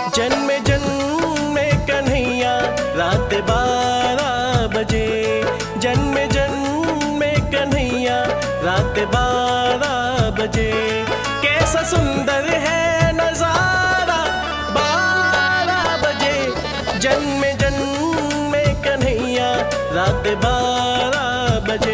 जन्म जन्म में कन्हैया रात 12 बजे। जन्म जन्म में कन्हैया रात 12 बजे। कैसा सुंदर है नजारा 12 बजे। जन्म जन्म में कन्हैया रात 12 बजे।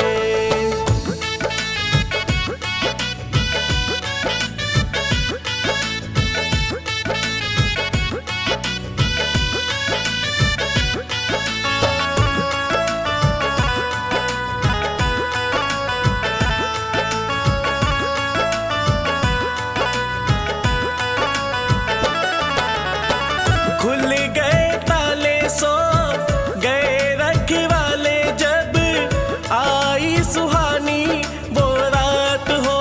खुल गए ताले सो गए रखवाले जब आई सुहानी वो रात हो।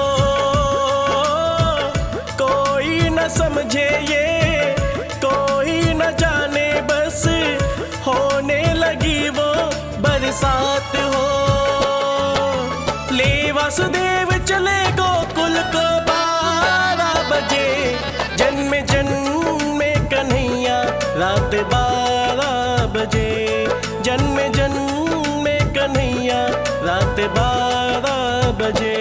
कोई न समझे ये कोई न जाने बस होने लगी वो बरसात हो। ले वासुदेव चले गोकुल को 12 बजे। जन्म जन्म में कन्हैया रात 12 बजे। जन्म जन्म में कन्हैया रात 12 बजे।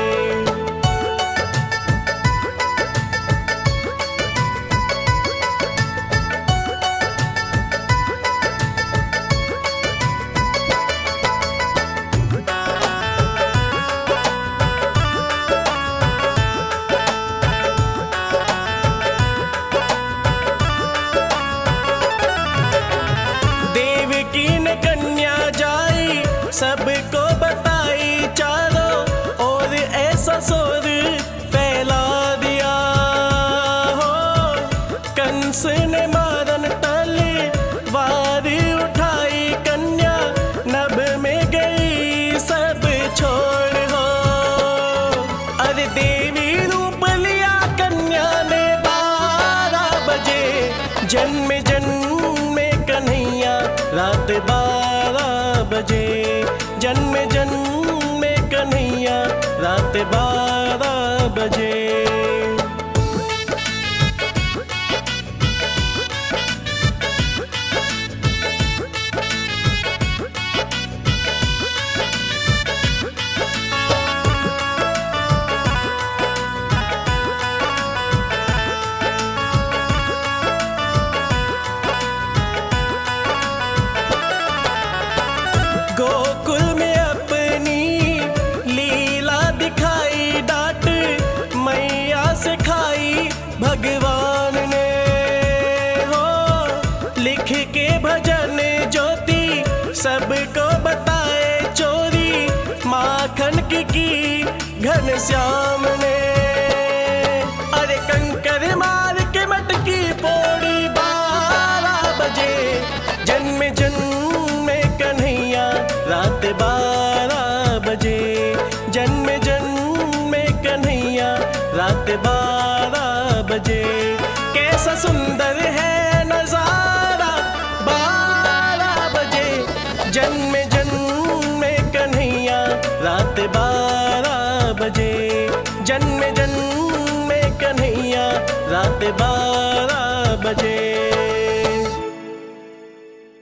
देवकी ने कन्या जाई सबको बताई चारों और ऐसा शोर फैला दिया हो। कंस ने मारन तलवार उठाई कन्या नभ में गई सब छोड़ हो। अरे देवी रूप लिया कन्या ने 12 बजे। जन्म जन्म में कन्हैया रात 12 बजे। जन्म जन्म में कन्हैया रात 12 बजे। गोकुल में अपनी लीला दिखाई डांट मैया से खाई भगवान ने हो। लिख के भजन ज्योति सबको बताए चोरी माखन की घनश्याम ने। अरे कंकर मार के मटकी फोड़ी 12 बजे। जन्म जन्म में कन्हैया रात 12 बजे। जन्म जन्म में कन्हैया रात 12 बजे। कैसा सुंदर है नजारा 12 बजे। जन्म जन्म में कन्हैया रात 12 बजे। जन्म जन्म में कन्हैया रात 12 बजे।